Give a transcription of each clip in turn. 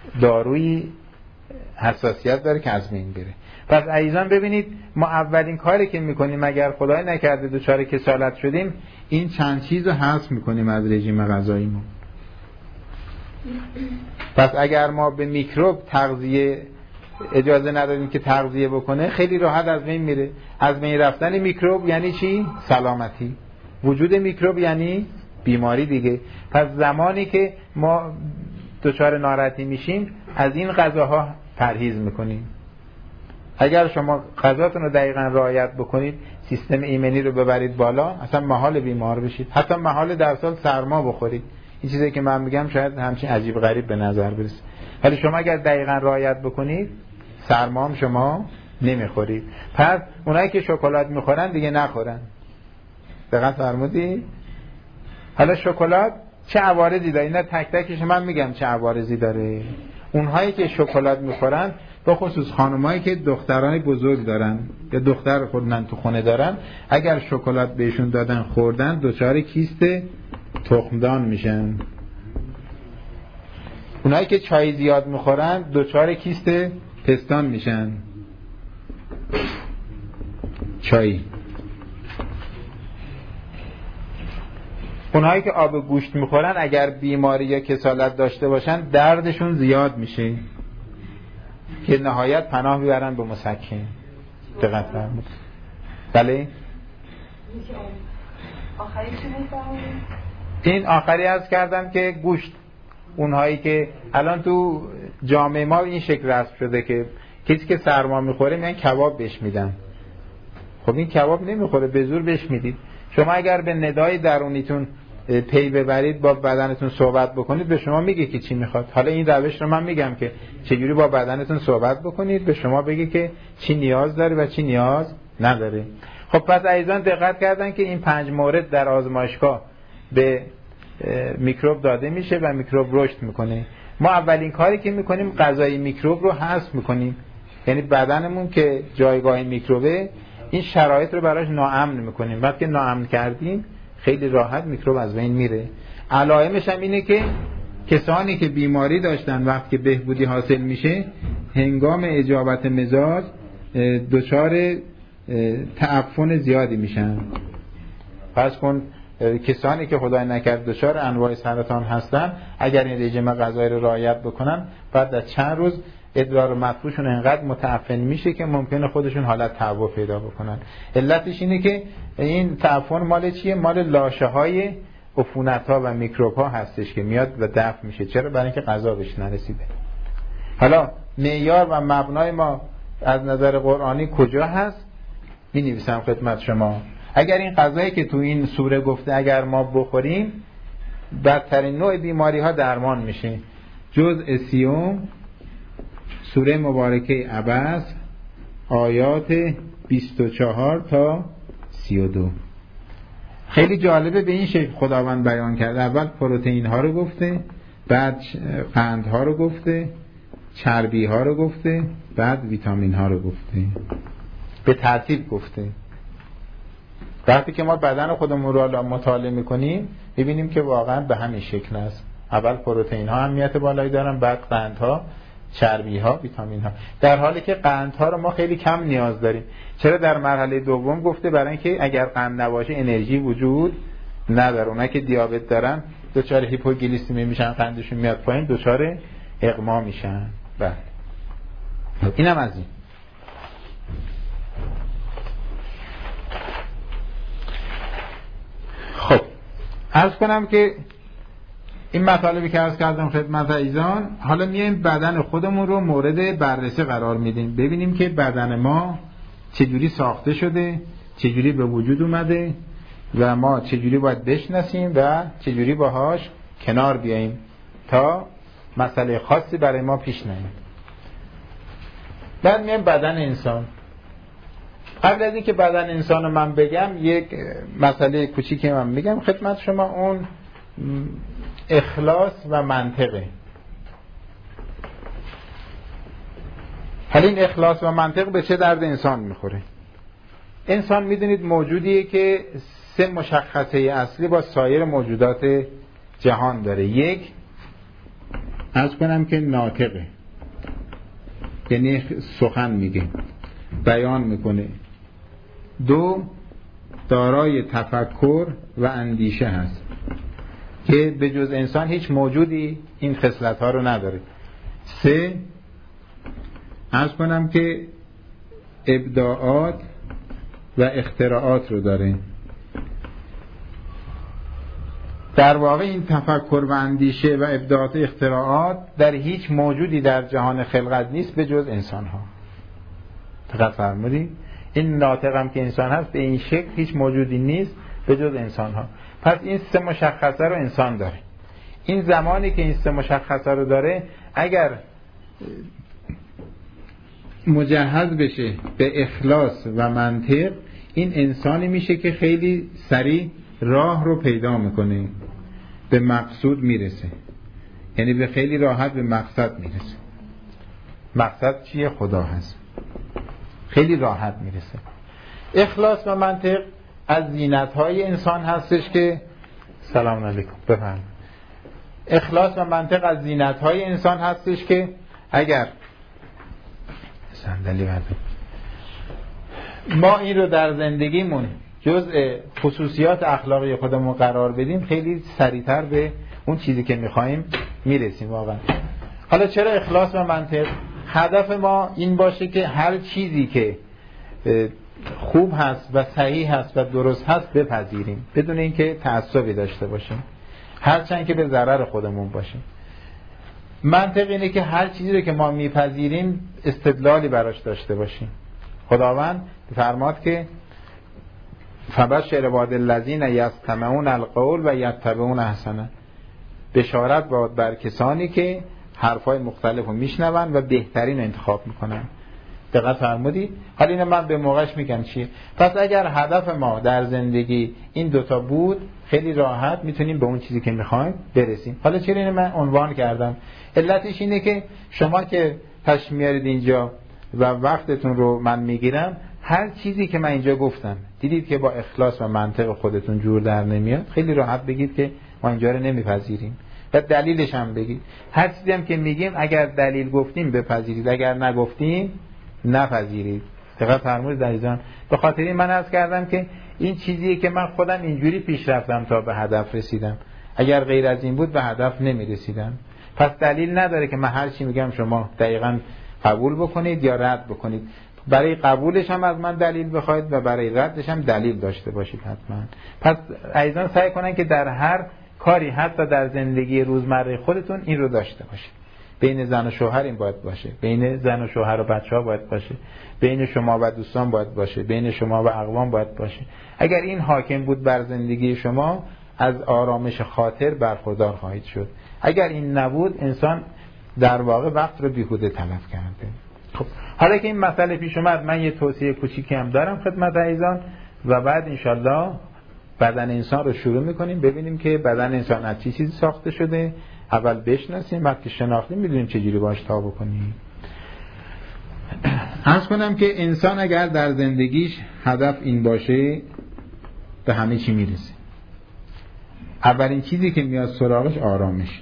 دارویی حساسیت داره که از بین بره. پس عزیزان ببینید ما اولین کاری که میکنیم اگر خدای نکرده دچار کسالت شدیم این چند چیز رو حذف میکنیم از رژیم غذاییمون. پس اگر ما به میکروب تغذیه اجازه ندادیم که تغذیه بکنه خیلی راحت از بین میره. از بین رفتن میکروب یعنی چی؟ سلامتی. وجود میکروب یعنی بیماری دیگه. پس زمانی که ما دچار ناراحتی میشیم از این غذاها پرهیز میکنیم. اگر شما غذاتون رو دقیقاً رعایت بکنید، سیستم ایمنی رو ببرید بالا، اصلا محال بیمار بشید. حتی محال در سال سرما بخورید. این چیزی که من میگم شاید همچین عجیب غریب به نظر برسه، ولی شما اگر دقیقاً رعایت بکنید سرما هم شما نمیخورید. پس اونایی که شکلات میخورن دیگه نخورن. دقیقاً فرمودید؟ حالا شکلات چه عوارضی داره؟ اینا تک تکش من میگم چه عوارضی داره. اونهایی که شکلات میخورن، به خصوص خانمایی که دختران بزرگ دارن یا دختر خودن تو خونه دارن، اگر شکلات بهشون دادن خوردن دچار کیست تخمدان میشن. اونایی که چای زیاد میخورن دچار کیست پستان میشن. چای. اونهایی که آب گوشت میخورن اگر بیماری یا کسالت داشته باشن دردشون زیاد میشه که نهایت پناه بیارن به مسکن. دقت فرمود. بله؟ این آخری عرض کردم که گوشت، اونهایی که الان تو جامعه ما این شکل رسم شده که کسی که سرما میخوره میگن کباب بهش میدن. خب این کباب نمیخوره، به زور بهش میدید. شما اگر به ندای درونیتون پی ببرید، با بدنتون صحبت بکنید، به شما میگه که چی میخواد. حالا این روش رو من میگم که چجوری با بدنتون صحبت بکنید، به شما بگه که چی نیاز داره و چی نیاز نداره. خب پس عزیزان دقت کردن که این 5 مورد در آزمایشگاه به میکروب داده میشه و میکروب رشد میکنه. ما اولین کاری که میکنیم غذای میکروب رو حذف میکنیم. یعنی بدنمون که جایگاه میکروبه، این شرایط رو براش ناامن میکنیم. وقتی ناامن کردیم خیلی راحت میکروب از بین میره. علائمش هم اینه که کسانی که بیماری داشتن وقتی بهبودی حاصل میشه، هنگام اجابت مزاج دچار تعفن زیادی میشن. پس کن کسانی که خدای نکرد دچار انواع سرطان هستن، اگر این رژیم غذایی رو رعایت بکنن، بعد از چند روز ادرار و مدفوعشون انقدر متعفن میشه که ممکنه خودشون حالت تعو پیدا بکنن. علتش اینه که این تعفن مال چیه؟ مال لاشه های عفونت ها و میکروب ها هستش که میاد و دفع میشه. چرا؟ برای اینکه غذا بهش نرسیده. حالا معیار و مبنای ما از نظر قرآنی کجا هست؟ می‌نویسم خدمت شما. اگر این غذایی که تو این سوره گفته اگر ما بخوریم، بدترین نوع بیماری ها درمان میشه. جزء 30 سوره مبارکه عبس آیات 24 تا 32. خیلی جالبه، به این شکل خداوند بیان کرده. اول پروتئین ها رو گفته، بعد قند ها رو گفته، چربی ها رو گفته، بعد ویتامین ها رو گفته. به ترتیب گفته. وقتی که ما بدن خودمون رو مطالعه میکنیم ببینیم که واقعا به همین شکل است. اول پروتئین ها اهمیت بالایی دارن، بعد قند ها، چربی ها، ویتامین ها. در حالی که قند ها رو ما خیلی کم نیاز داریم. چرا در مرحله دوم گفته؟ برای اینکه اگر قند نباشه انرژی وجود نداره. اونایی که دیابت دارن دچار هیپوگلیسمی میشن، قندشون میاد پایین، دچار اغما میشن. بله. اینم از این. خب عرض کنم که این مطالبی که عرض کردم خدمت عزیزان، حالا میایم بدن خودمون رو مورد بررسی قرار میدیم، ببینیم که بدن ما چجوری ساخته شده، چجوری به وجود اومده و ما چجوری باید بشناسیم و چجوری باهاش کنار بیاییم تا مسئله خاصی برای ما پیش نیاد. بعد میایم بدن انسان. قبل از اینکه بدن انسان رو من بگم، یک مسئله کوچیکی من میگم خدمت شما. اون اخلاص و منطقه. حالا این اخلاص و منطق به چه درد انسان میخوره؟ انسان میدونید موجودیه که 3 مشخصه اصلی با سایر موجودات جهان داره. 1 عرض کنم که ناطقه، یعنی سخن میگه، بیان میکنه. 2 دارای تفکر و اندیشه هست که به جز انسان هیچ موجودی این خصلت ها رو نداره. 3 عرض کنم که ابداعات و اختراعات رو داره. در واقع این تفکر و اندیشه و ابداعات و اختراعات در هیچ موجودی در جهان خلقت نیست به جز انسان ها. دقت فرمودید؟ این ناطق هم که انسان هست به این شکل هیچ موجودی نیست به جز انسان ها. پس این 3 مشخصه رو انسان داره. این زمانی که این 3 مشخصه رو داره، اگر مجهز بشه به اخلاص و منطق، این انسانی میشه که خیلی سریع راه رو پیدا میکنه، به مقصود میرسه، یعنی به خیلی راحت به مقصد میرسه. مقصد چیه؟ خدا هست. خیلی راحت میرسه. اخلاص و منطق از زینت‌های انسان هستش که سلام علیکم بفرمایید. اخلاص و منطق از زینت‌های انسان هستش که اگر صندلی برده ما این رو در زندگیمون جزء خصوصیات اخلاقی خودمون قرار بدیم، خیلی سریعتر به اون چیزی که میخوایم میرسیم واقعا. حالا چرا اخلاص و منطق؟ هدف ما این باشه که هر چیزی که خوب هست و صحیح هست و درست هست بپذیریم بدون اینکه تعصبی داشته باشیم، هرچند که به ضرر خودمون باشه. منطق اینه که هر چیزی رو که ما میپذیریم استدلالی براش داشته باشیم. خداوند فرماد که فبشر عباد الذین یستمعون القول و یتبعون احسنه، بشارت باد بر کسانی که حرفای مختلف رو میشنون و بهترین انتخاب میکنن. دقت فرمودید؟ حالا اینو من به موقعش میگم چیه. پس اگر هدف ما در زندگی این 2 بود، خیلی راحت میتونیم به اون چیزی که میخوایم برسیم. حالا چرا اینو من عنوان کردم؟ علتش اینه که شما که تشریف میارید اینجا و وقتتون رو من میگیرم، هر چیزی که من اینجا گفتم دیدید که با اخلاص و منطق خودتون جور در نمیاد، خیلی راحت بگید که ما اینجا رو نمیپذیریم و دلیلش هم بگید. هر چیزی هم که میگیم اگر دلیل گفتیم بپذیرید، اگر نگفتیم نپذیرید. دقیقاً فرمودید عزیزان. به خاطر این من عرض کردم که این چیزیه که من خودم اینجوری پیش رفتم تا به هدف رسیدم. اگر غیر از این بود به هدف نمیرسیدم. پس دلیل نداره که من هر چی میگم شما دقیقاً قبول بکنید یا رد بکنید. برای قبولش هم از من دلیل بخواید و برای ردش هم دلیل داشته باشید حتما. پس عزیزان سعی کنن که در هر کاری، حتی در زندگی روزمره خودتون، این رو داشته باشید. بین زن و شوهر این باید باشه، بین زن و شوهر و بچه‌ها باید باشه، بین شما و دوستان باید باشه، بین شما و اقوام باید باشه. اگر این حاکم بود بر زندگی شما، از آرامش خاطر برخوردار خواهید شد. اگر این نبود، انسان در واقع وقت رو بیهوده تلف کرده. خب حالا که این مسئله پیش اومد، من یه توصیه کوچیکی هم دارم خدمت عزیزان و بعد انشالله بدن انسان رو شروع میکنیم، ببینیم که بدن انسان از چی چیزی ساخته شده. اول بشناسیم، بعد که شناختیم میدونیم چجوری باش تا بکنیم. عرض کنم که انسان اگر در زندگیش هدف این باشه، به همه چی میرسه. اولین چیزی که میاد سراغش آرامش.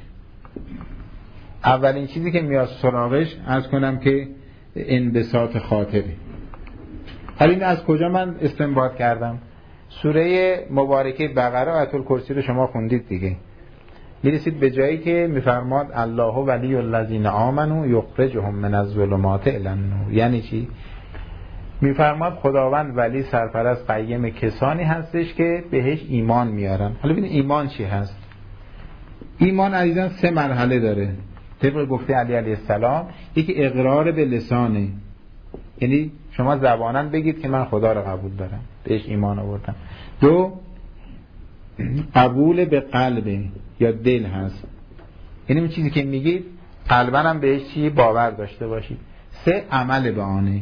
اولین چیزی که میاد سراغش عرض کنم که انبساط خاطره. حالا این از کجا من استنباط کردم؟ سوره مبارکه بقره آیت الکرسی رو شما خوندید دیگه. میرسید به جایی که میفرماد الله ولی الذین آمنوا یخرجهم من الظلمات الی النور. یعنی چی؟ میفرماد خداوند ولی سرپرست قیم کسانی هستش که بهش ایمان میارن. حالا ببین ایمان چی هست؟ ایمان عزیزان 3 مرحله داره. طبق گفته علی علیه السلام، یکی اقرار به لسانه، یعنی شما زباناً بگید که من خدا رو قبول دارم، بهش ایمان آوردم. 2 قبول به قلب یا دل هست، یعنی اون چیزی که میگید قلباً هم بهش چی باور داشته باشید. 3 عمل به آنه،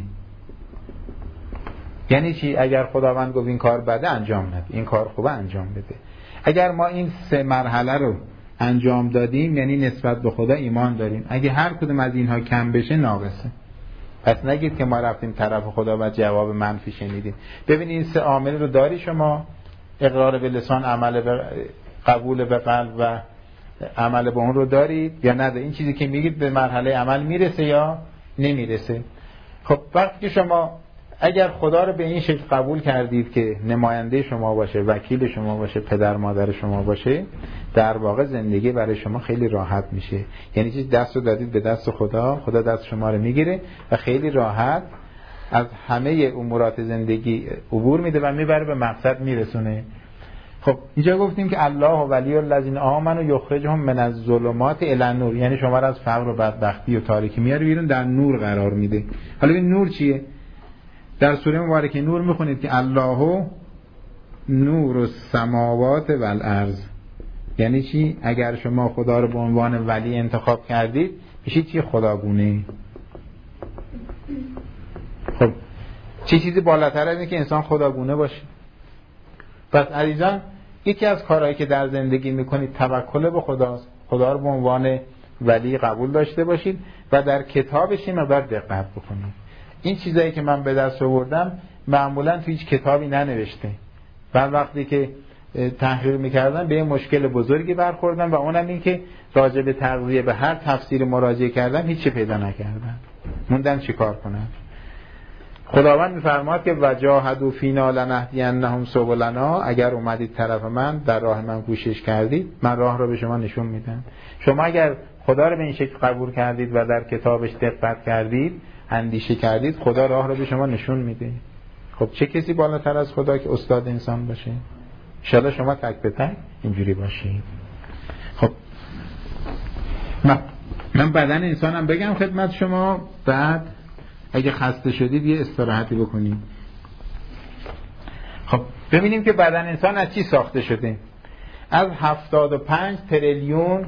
یعنی چی؟ اگر خداوند گفت این کار بده انجام نده، این کار خوبه انجام بده. اگر ما این 3 مرحله رو انجام دادیم یعنی نسبت به خدا ایمان داریم. اگه هر کدوم از اینها کم بشه ناقصه. پس نگید که ما رفتیم طرف خدا و جواب منفی شنیدیم. ببین این 3 عامل رو داری شما، اقرار به لسان، عمل به قبول به قلب و عمل به اون رو دارید یا ندارید؟ این چیزی که میگید به مرحله عمل میرسه یا نمیرسه؟ خب وقتی که شما اگر خدا رو به این شکل قبول کردید که نماینده شما باشه، وکیل شما باشه، پدر مادر شما باشه، در واقع زندگی برای شما خیلی راحت میشه. یعنی چیز دست رو دادید به دست خدا، خدا دست شما رو میگیره و خیلی راحت از همه امورات زندگی عبور میده و میبره به مقصد میرسونه. خب اینجا گفتیم که الله ولی الذین آمنوا یخرجهم من الظلمات الی النور، یعنی شما رو از فقر و بدبختی و تاریکی میاره بیرون، در نور قرار میده. حالا این نور چیه؟ در سوره مبارکه نور میخونید که الله نور السماوات و الارض. یعنی چی؟ اگر شما خدا رو به عنوان ولی انتخاب کردید میشید چی؟ خداگونه. خب چه چیزی بالاتر از اینه که انسان خداگونه باشه؟ پس عزیزان یکی از کارهایی که در زندگی میکنید توکل به خداست. خدا رو به عنوان ولی قبول داشته باشید و در کتابش این مقدار دقت بکنید. این چیزایی که من به دست آوردم معمولا تو هیچ کتابی ننوشته. من وقتی که تحقیق میکردم به یه مشکل بزرگی برخوردم و اونم این که راجع به تغذیه به هر تفسیر مراجعه کردم هیچی پیدا نکردم. موندم چی کار کنم. خداوند میفرماد که وجاهدوا فینا لنهدینهم سبلنا، اگر اومدید طرف من، در راه من کوشش کردید، من راه رو به شما نشون میدم. شما اگر خدا رو به این شکل قبول کردید و در کتابش دقت کردید، اندیشه کردید، خدا راه رو به شما نشون میده. خب چه کسی بالاتر از خدا که استاد انسان باشه؟ انشاءالله شما تک به تک اینجوری باشید. خب من بدن انسانم بگم خدمت شما، بعد اگه خسته شدید یه استراحتی بکنید. خب ببینیم که بدن انسان از چی ساخته شده. از 75 تریلیون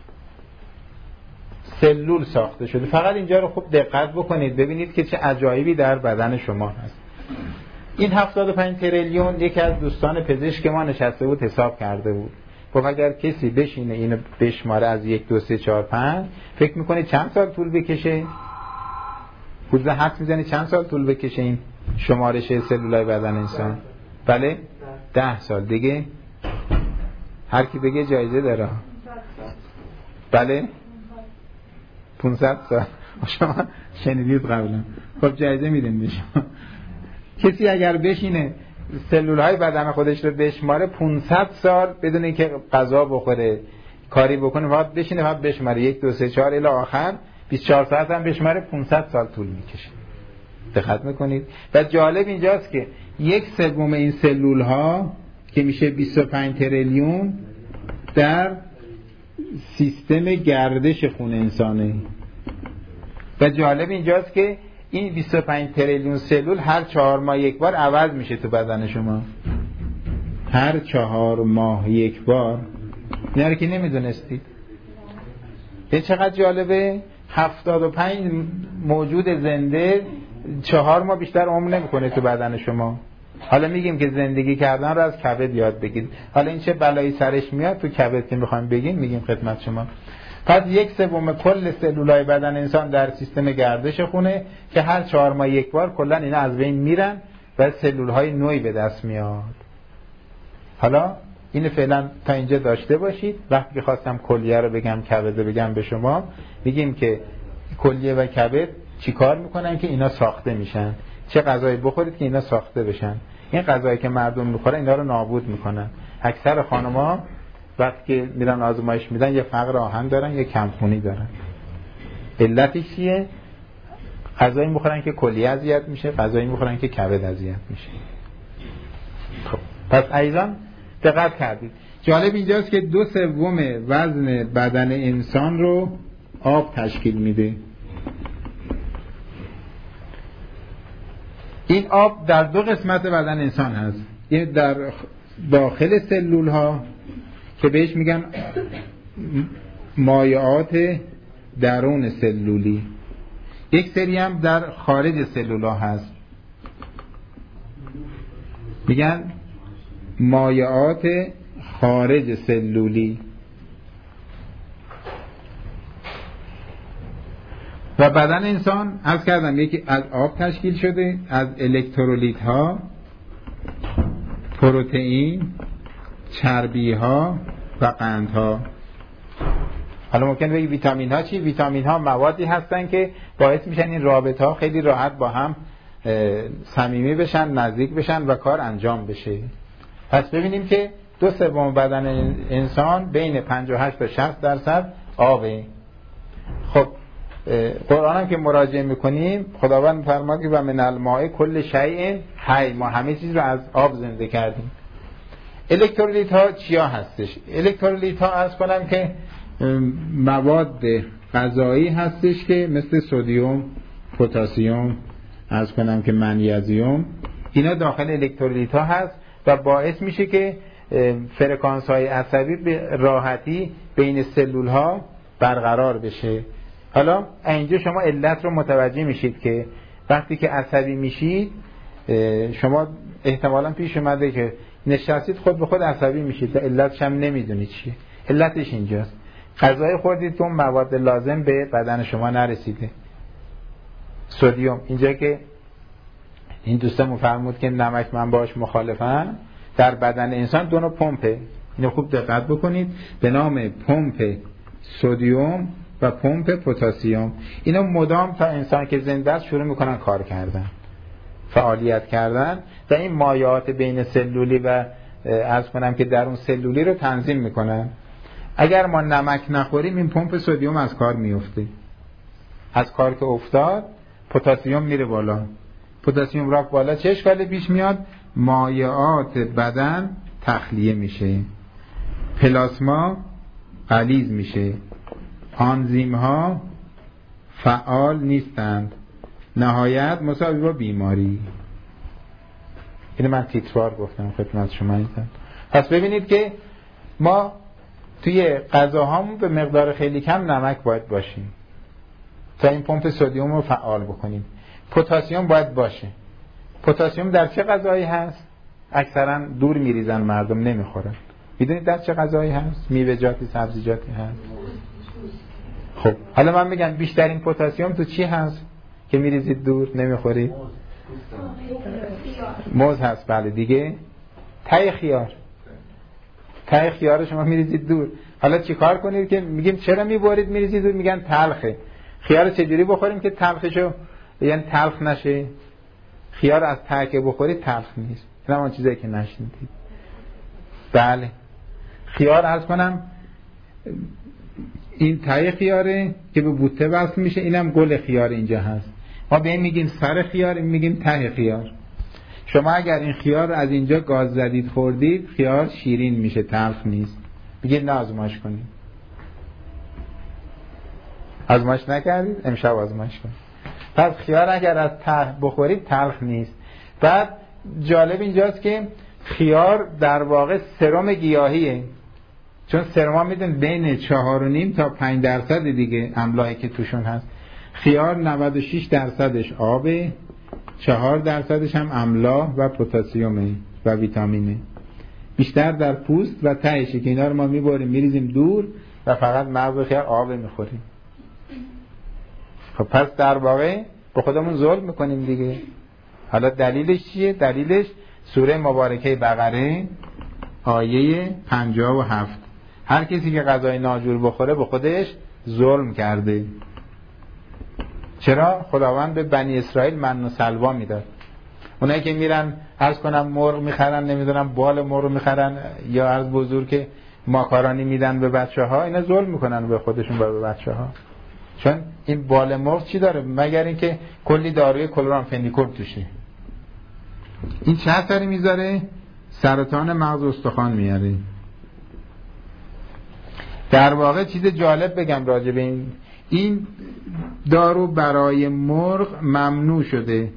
سلول ساخته شده. فقط اینجا رو خوب دقت بکنید ببینید که چه عجایبی در بدن شما هست. این 75 تریلیون یکی از دوستان پزشک ما نشسته بود حساب کرده بود. خب اگر کسی بشینه اینو بشماره از 1 2 3 4 5 فکر میکنه چند سال طول بکشه؟ خود حد میزنی چند سال طول بکشه این شمارش سلولای بدن انسان؟ بله 10 سال دیگه. هر کی بگه جایزه داره. بله 500 سال. شما شنیدید قبلا. خب جایزه میدن به شما. کسی اگر بشینه سلولهای بدن خودش رو بشماره 500 سال بدون اینکه غذا بخوره کاری بکنه فقط بشینه فقط بشماره 1 2 3 4 الی آخر 24 ساعت هم بشماره 500 سال طول میکشه. دقت میکنید؟ و جالب اینجاست که 1/3 این سلول ها که میشه 25 تریلیون در سیستم گردش خون انسانه. و جالب اینجاست که این 25 تریلیون سلول هر 4 ماه یک بار عوض میشه تو بدن شما. هر 4 ماه یک بار. اینا رو که نمیدونستید. این چقدر جالبه. 75 موجود زنده 4 ماه بیشتر عمر نمیکنه تو بدن شما. حالا میگیم که زندگی کردن رو از کبد یاد بگیرید. حالا این چه بلایی سرش میاد تو کبد که میخوایم بگیم میگیم خدمت شما. پس 1/3 کل سلولای بدن انسان در سیستم گردش خونه که هر 4 ماه یک بار کلا اینا از بین میرن و سلولهای نوعی به دست میاد. حالا اینو فعلا تا اینجا داشته باشید. وقتی که خواستم کلیه رو بگم کبد بگم به شما میگیم که کلیه و کبد چی کار میکنن که اینا ساخته میشن. چه غذایی بخورید که اینا ساخته بشن. این غذایی که مردم میخورن اینا رو نابود میکنن. اکثر خانم‌ها وقتی که میرن آزمایش میدن یه فقر آهن دارن یه کمخونی دارن. علتش چیه؟ غذایی میخورن که کلیه اذیت میشه، غذایی میخورن که کبد اذیت میشه. خب پس عزیزان دقت کردید. جالب اینجاست که 2/3 وزن بدن انسان رو آب تشکیل میده. این آب در 2 قسمت بدن انسان هست. یه در داخل سلول ها که بهش میگن مایعات درون سلولی. یک سری هم در خارج سلول ها هست میگن مایعات خارج سلولی. و بدن انسان عرض کردم یکی از آب تشکیل شده، از الکترولیت ها، پروتئین، چربی ها و قند ها. حالا ممکن بگی ویتامین ها چی؟ ویتامین ها موادی هستن که باعث میشن این رابطه ها خیلی راحت با هم صمیمی بشن، نزدیک بشن و کار انجام بشه. پس ببینیم که 2/3 بدن انسان بین 58 تا 60% آبه. خب قرآن هم که مراجعه میکنیم خداوند میفرماد که و من الماء کل شیء حی، ما همه چیز رو از آب زنده کردیم. الکترولیت ها چیا هستش؟ الکترولیت ها عرض کنم که مواد غذایی هستش که مثل سدیم، پتاسیم، عرض کنم که منیزیم، اینا داخل الکترولیت ها هست و باعث میشه که فرکانس های عصبی به راحتی بین سلول ها برقرار بشه. حالا اینجا شما علت رو متوجه میشید که وقتی که عصبی میشید شما احتمالاً پیش اومده که نشستید خود به خود عصبی میشید و علتش هم نمیدونید چیه. علتش اینجاست، غذای خوردید که اون مواد لازم به بدن شما نرسیده. سدیم اینجا که این دوستمون فرمود که نمک من باش مخالفم، در بدن انسان 2 نوع پمپه، اینو خوب دقت بکنید، به نام پمپ سدیم و پمپ پتاسیم. اینا مدام تا انسان که زنده است شروع میکنن کار کردن، فعالیت کردن و این مایعات بین سلولی و عرض کنم که درون سلولی رو تنظیم میکنن. اگر ما نمک نخوریم این پمپ سدیم از کار میفته، از کار که افتاد پتاسیم میره بالا، پتاسیم رفت بالا چه اشکالی پیش میاد؟ مایعات بدن تخلیه میشه، پلاسما غلیظ میشه، آنزیم ها فعال نیستند، نهایت مساوی با بیماری. اینو من تیتروار گفتم خدمت شما. پس ببینید که ما توی غذاهامون به مقدار خیلی کم نمک باید باشیم تا این پمپ سدیم رو فعال بکنیم. پتاسیم باید باشه. پتاسیم در چه غذایی هست؟ اکثرا دور میریزن مردم نمیخورن. میدونید در چه غذایی هست؟ میوه‌جاتی، سبزیجاتی هست. خب حالا من میگم بیشترین پتاسیم تو چی هست که میریزید دور نمیخورید؟ موز هست. بله دیگه ته خیار، ته خیار شما میریزید دور. حالا چی کار کنید که میگیم چرا میبرید میریزید دور؟ میگن تلخه. خیار چجوری بخوریم که تلخشو یعنی تلخ نشه؟ خیار از ته که بخورید تلخ نیست. این همون چیزایی که نشنیدید. بله خیار عرض کنم این ته خیاره که به بوته وصل میشه، اینم گل خیار اینجا هست. ما به این میگیم سر خیار، این میگیم ته خیار. شما اگر این خیار از اینجا گاز زدید خوردید خیار شیرین میشه، تلخ نیست. بگید نه آزمایش کنید. آزمایش نکردید؟ امشب آزمایش کنید. پس خیار اگر از ته بخورید تلخ نیست. بعد جالب اینجاست که خیار در واقع سرم گیاهیه، چون سرما میدون بین 4.5 تا 5% دیگه املاحی که توشون هست. خیار 96% آبه، 4% هم املاح و پتاسیمه و ویتامینه. بیشتر در پوست و تهشه که اینا رو ما میبریم میریزیم دور و فقط مغز خیار آب میخوریم. خب پس در واقع به خودمون ظلم میکنیم دیگه. حالا دلیلش چیه؟ دلیلش سوره مبارکه بقره آیه 57. هر کسی که غذای ناجور بخوره به خودش ظلم کرده. چرا؟ خداوند به بنی اسرائیل من و سلوا میداد. اونایی که میرن عرض کنم مرغ میخرن، نمیدونم بال مرغ میخرن یا عرض بزرگ که ماکارونی میدن به بچه‌ها، اینا ظلم میکنن به خودشون و به بچه‌ها. چون این بال مرغ چی داره مگر اینکه کلی داروی کلورامفنیکول توشه. این چه اثری میذاره؟ سرطان مغز و استخوان میاره. در واقع چیز جالب بگم راجع به این دارو برای مرغ ممنوع شده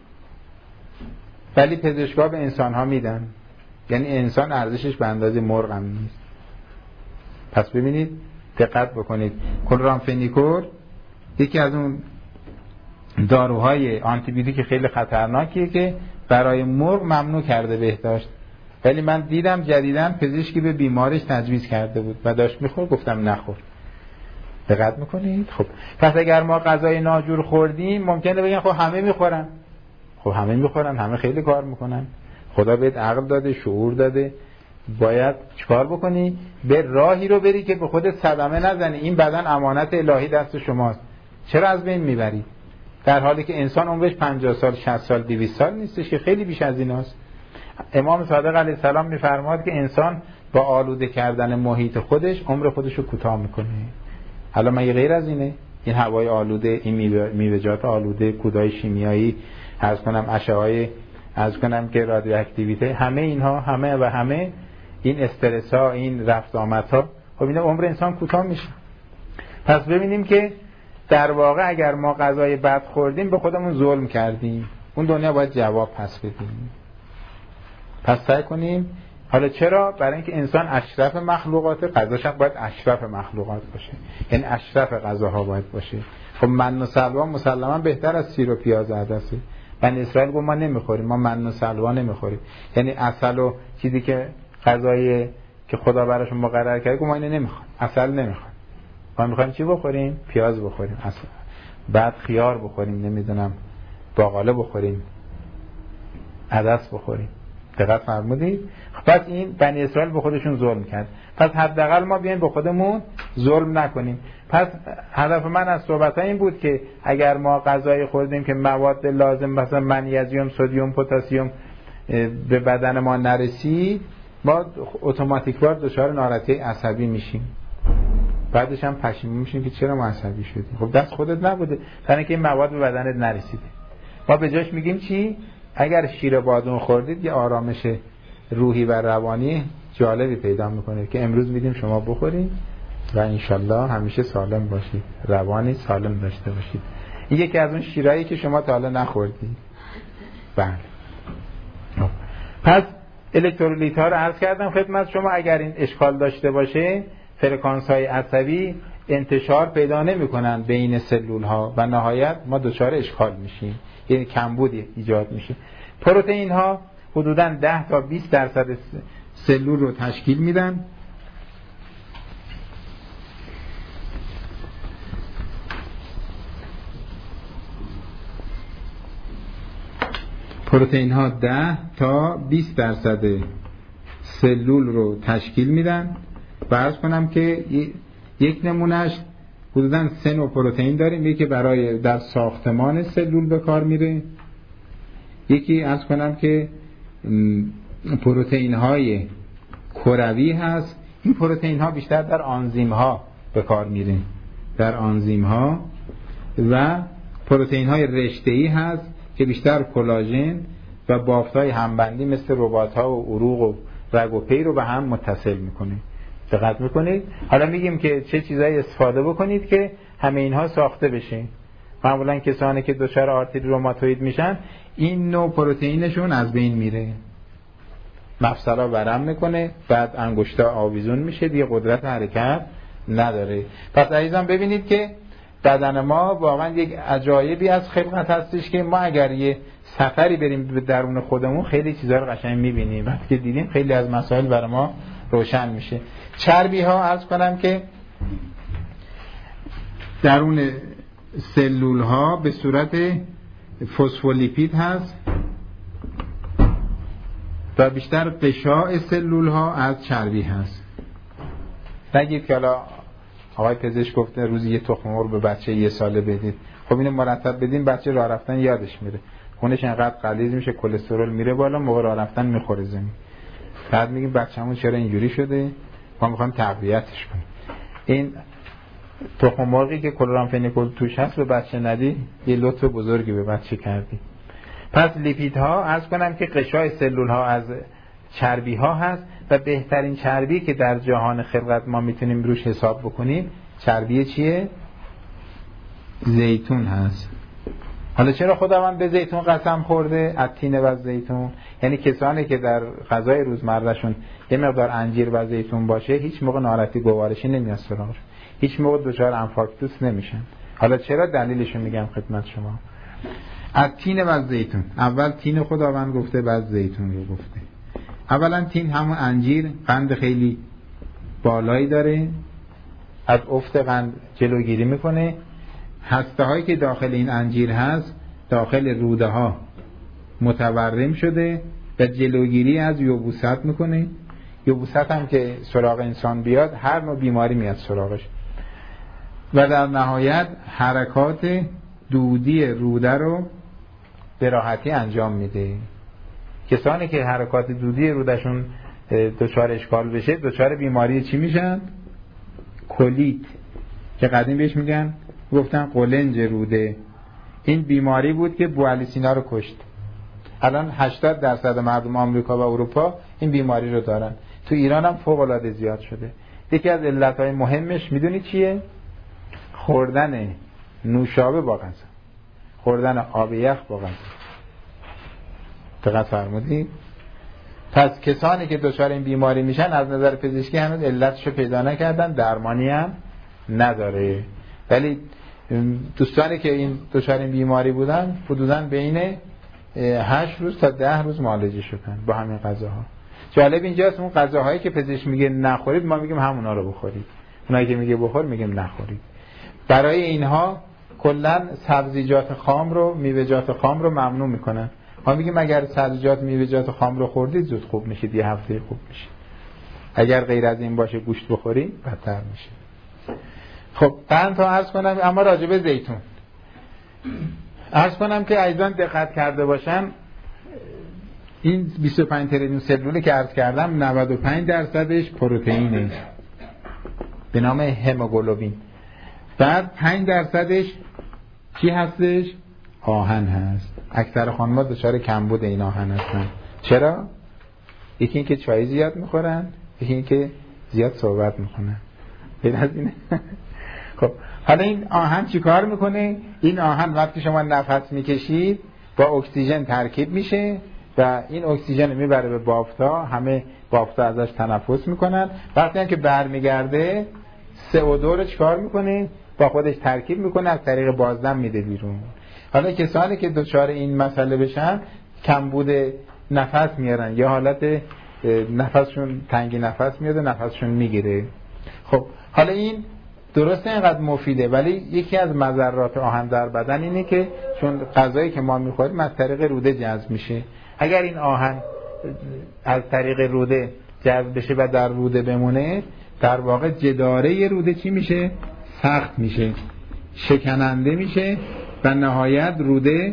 ولی پزشکا به انسان ها میدن. یعنی انسان ارزشش به اندازه مرغ هم نیست. پس ببینید دقت بکنید، کلورامفنیکول یکی از اون داروهای آنتیبیوتیک خیلی خطرناکیه که برای مرغ ممنوع کرده بهداشت، ولی من دیدم جدیداً پزشکی به بیمارش تجویز کرده بود و داشت میخور، گفتم نخور. دقت میکنید؟ خب پس اگر ما غذای ناجور خوردیم ممکنه بگن خب همه میخورن. خب همه میخورن، همه خیلی کار میکنن. خدا بهت عقل داده، شعور داده، باید چیکار بکنی؟ به راهی رو بری که به خودت صدمه نزنی. این بدن امانت الهی دست شماست، چرا از بین میبری؟ در حالی که انسان عمرش 50 سال 60 سال 200 سال نیستش که خیلی بیش از ایناست. امام صادق علیه السلام میفرماد که انسان با آلوده کردن محیط خودش عمر خودش رو کوتاه میکنه. حالا مگه غیر از اینه؟ این هوای آلوده، این میوه‌جات آلوده، کودهای شیمیایی، عرض کنم اشعه‌های، عرض کنم که رادیواکتیویته، همه اینها، همه این استرس ها، این رفت آمدها، خب اینا عمر انسان کوتاه میشه. پس ببینیم که در واقع اگر ما غذای بد خوردیم به خودمون ظلم کردیم، اون دنیا باید جواب پس بدیم. پس سعی کنیم. حالا چرا؟ برای اینکه انسان اشرف مخلوقات، غذاش هم باید اشرف مخلوقات باشه، یعنی اشرف غذاها باید باشه. خب من و سلوا مسلما بهتر از سیر و پیاز عدسه. بنی اسرائیل گفت ما نمیخوریم، ما من و سلوا نمیخوریم، یعنی عسل و چیزی که غذایی که خدا براشون مقرر کرده، گفت ما اینو نمیخوایم، عسل نمیخوایم، ما میخوایم چی بخوریم؟ پیاز بخوریم، عسل، بعد خیار بخوریم، نمیدونم باقاله بخوریم، عدس بخوریم. دقت فرمودید؟ پس این بنی اسرائیل به خودشون ظلم کرد، پس حداقل ما بیایم به خودمون ظلم نکنیم. پس هدف من از صحبت این بود که اگر ما غذای خوردیم که مواد لازم مثلا منیزیم، سدیم، پتاسیم به بدن ما نرسید، ما اتوماتیک وار دچار ناراحتی عصبی میشیم، بعدش هم پشیمون میشیم که چرا ما عصبی شدیم. خب دست خودت نبوده، برای اینکه این مواد به بدنت نرسیده. ما به جاش میگیم چی؟ اگر شیر بادون خوردید یه آرامش روحی و روانی جالبی پیدا میکنه که امروز میدیم شما بخورید و انشالله همیشه سالم باشید، روانی سالم داشته باشید. این یکی از اون شیرایی که شما تا حالا نخوردید. بله. پس الکترولیت ها رو عرض کردم خدمت شما. اگر این اشکال داشته باشه، فرکانس های عصبی انتشار پیدا نمی کنن بین سلول ها و نهایت ما دچار اشکال میشیم، یعنی کمبودی ایجاد میشه. پروتئین ها حدوداً 10 تا 20% سلول رو تشکیل میدن. پروتئین ها 10 تا 20% سلول رو تشکیل میدن. فرض کنم که یک نمونهش حدوداً 3 نوع پروتئین داریم، یکی برای در ساختمان سلول به کار میره، یکی عرض کنم که پروتئین های کروی هست. این پروتئین ها بیشتر در آنزیم ها به کار میره، در آنزیم ها، و پروتئین های رشته‌ای هست که بیشتر کلاژن و بافت های همبندی مثل رباط ها و عروق و رگ و پی رو به هم متصل میکنه. دقت میکنید؟ حالا میگیم که چه چیزایی استفاده بکنید که همه اینها ساخته بشه. معمولا کسانی که دچار آرتریت روماتوئید میشن، این نوع پروتئینشون از بین میره، مفصلا ورم میکنه، بعد انگشتا آویزون میشه، دیگه قدرت حرکت نداره. پس عزیزان ببینید که بدن ما واقعا یک عجایبی از خلقت هستش که ما اگر یه سفری بریم به درون خودمون خیلی چیزا رو قشنگ میبینیم. وقتی که دیدیم خیلی از مسائل برای ما روشن میشه. چربی ها عرض کنم که درون سلول ها به صورت فسفولیپید هست و بیشتر قشاع سلول ها از چربی هست. نگید که حالا آقای پزشک گفته روزی یه تخم مرغ به بچه 1 ساله بدید. خب اینو مرتب بدین بچه راه رفتن یادش میره، خونش انقدر غلیظ میشه، کلسترول میره بالا، موقع راه رفتن میخوره زمین. بعد میگیم بچه‌مون چرا اینجوری شده، ما میخوایم تقویتش کنیم. این تخم مرغی که کلورامفنیکول توش هست به بچه ندی، یه لطف بزرگی به بچه کردی. پس لیپیدها عرض کنم که قشای سلول ها از چربی ها هست و بهترین چربی که در جهان خلقت ما میتونیم روش حساب بکنیم چربی چیه؟ زیتون هست. حالا چرا خداوند به زیتون قسم خورده؟ التین و زیتون، یعنی کسانی که در غذای روزمرهشون یه مقدار انجیر و زیتون باشه هیچ موقع ناراحتی گوارشی نمیاد سراغشون، هیچ موقع دچار انفارکتوس نمیشن. حالا چرا؟ دلیلشو میگم خدمت شما. التین و زیتون، اول تین خداوند گفته بعد زیتون رو گفته. اولا تین همون انجیر، قند خیلی بالایی داره، از افت قند جلوگیری میکنه. هسته هایی که داخل این انجیر هست داخل روده ها متورم شده و جلوگیری از یبوست میکنه. یبوست هم که سراغ انسان بیاد هر نوع بیماری میاد سراغش. و در نهایت حرکات دودی روده رو به راحتی انجام میده. کسانی که حرکات دودی رودشون دچار اشکال بشه دچار بیماری چی میشن؟ کولیت، که قدیم بهش میگن گفتن قولنج روده. این بیماری بود که بوعلی سینا رو کشت. الان 80% مردم آمریکا و اروپا این بیماری رو دارن. تو ایران هم فوق العاده زیاد شده. یکی از علتهای مهمش میدونی چیه؟ خوردن نوشابه با غذا، خوردن آب یخ با غذا. دقت فرمودید؟ پس کسانی که دچار این بیماری میشن از نظر پزشکی هنوز علتشو پیدا نکردن، درمانی هم نداره. ولی دوستانی که این دچار این بیماری بودن حدوداً بین 8 روز تا 10 روز معالجه شدن با همین غذاها. جالب اینجاست اون غذاهایی که پزشک میگه نخورید ما میگیم همونا رو بخورید، اونایی که میگه بخور میگیم نخورید. برای اینها کلا سبزیجات خام رو، میوه‌جات خام رو ممنوع میکنن. ما میگیم اگر سبزیجات میوه‌جات خام رو خوردید زود خوب میشید، یه هفته خوب میشید. اگر غیر از این باشه گوشت بخورید بدتر میشه. خب قند تا عرض کنم، اما راجع به زیتون عرض کنم که عزیزان دقت کرده باشن این 25 تریلیون سلولی که عرض کردم 95% پروتئینه به نام هموگلوبین. بعد 5% چی هستش؟ آهن هست. اکثر خانم‌ها دچار کمبود این آهن هستن. چرا؟ یکی اینکه چای زیاد میخورن، یکی اینکه زیاد صحبت میکنن. غیر از اینه. خب حالا این آهن چی کار میکنه؟ این آهن وقتی شما نفس میکشید با اکسیژن ترکیب میشه و این اکسیژن میبره به بافتا، همه بافتا ازش تنفس میکنن. وقتی هم که برمیگرده CO2 رو چیکار میکنه؟ با خودش ترکیب میکنه، از طریق بازدم میده بیرون. حالا کسانی که دچار این مسئله بشن کمبود نفس میارن یا حالت نفسشون تنگی نفس میاد و نفسشون میگیره. خب حالا این درسته اینقدر مفیده، ولی یکی از مضرات آهن در بدن اینه که چون غذایی که ما میخوریم از طریق روده جذب میشه. اگر این آهن از طریق روده جذب بشه و در روده بمونه، در واقع جداره روده چی میشه؟ سخت میشه، شکننده میشه و نهایت روده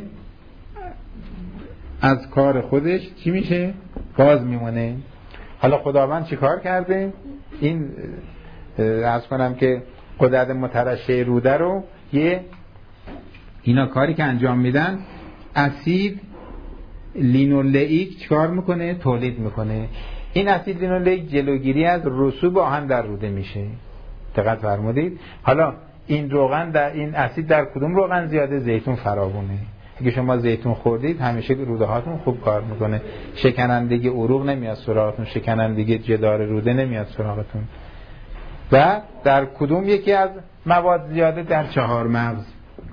از کار خودش چی میشه؟ باز میمونه. حالا خداوند چی کار کرده؟ این عرض کنم که غدد مترشح روده رو اینا کاری که انجام میدن اسید لینولئیک چیکار میکنه؟ تولید میکنه. این اسید لینولئیک جلوگیری از رسوب آهن در روده میشه. دقت فرمودید؟ حالا این روغن در این اسید در کدوم روغن زیاده؟ زیتون فراوونه. اگه شما زیتون خوردید همیشه روده هاتون خوب کار میکنه، شکنندگی عروق نمیاد سراغتون، شکنندگی جدار روده نمیاد سراغتون. و در کدوم یکی از مواد زیاده؟ در 4 مغز: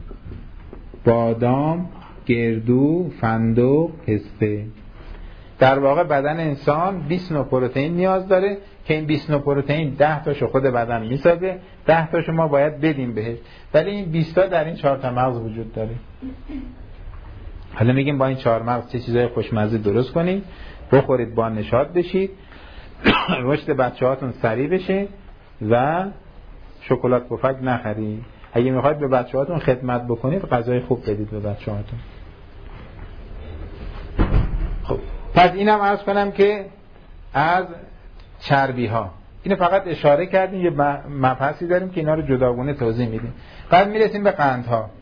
بادام، گردو، فندق، پسته. در واقع بدن انسان 20 نوع پروتئین نیاز داره که این 20 نوع پروتئین 10 تاشو خود بدن میسازه، 10 تاشو ما باید بدیم بهش، ولی این 20 تا در این 4 تا مغز وجود داره. حالا میگیم با این 4 مغز چه چیزای خوشمزه درست کنید، بخورید با نشاط بشید، رشد بچه‌هاتون سریع بشه و شکلات پفک نخرید. اگه میخواید به بچه‌هاتون خدمت بکنید غذای خوب بدید به بچه‌هاتون. خب پس اینم عرض کنم که از چربی ها اینو فقط اشاره کردیم، یه مبحثی داریم که اینا رو جداگونه توضیح میدیم. بعد میرسیم به قندها.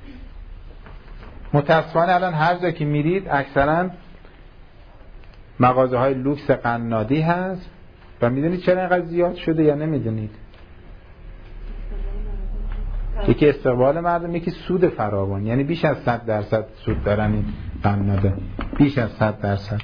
متاسفانه الان هر جا که میرید اکثرا مغازه های لوکس قندنادی هست و میدونید چرا اینقدر زیاد شده یا نمیدونید؟ یکی استقبال مردم، یکی سود فراوان، یعنی بیش از 100% سود دارن این قندناده، بیش از 100%.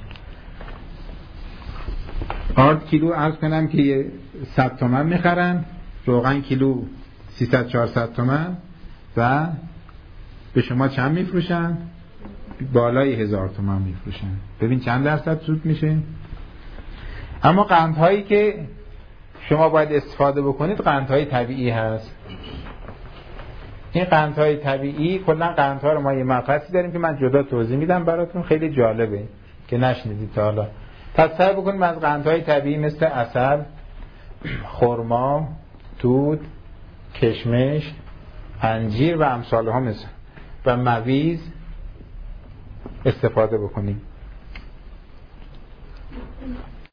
آرد کیلو عرض کنم که 100 تومن میخرن، روغن کیلو 300-400 تومن و به شما چند میفروشن؟ بالای 1000 تومن میفروشن. ببین چند درصد سود میشه. اما قندهایی که شما باید استفاده بکنید قندهای طبیعی هست. این قندهای طبیعی، کلا قندها رو ما یه مبحثی داریم که من جدا توضیح میدم براتون، خیلی جالبه که نشنیدید تا حالا. پس سعی بکنیم از قندهای طبیعی مثل عسل، خرما، دود، کشمش، انجیر و امثالها مثل و مویز استفاده بکنیم.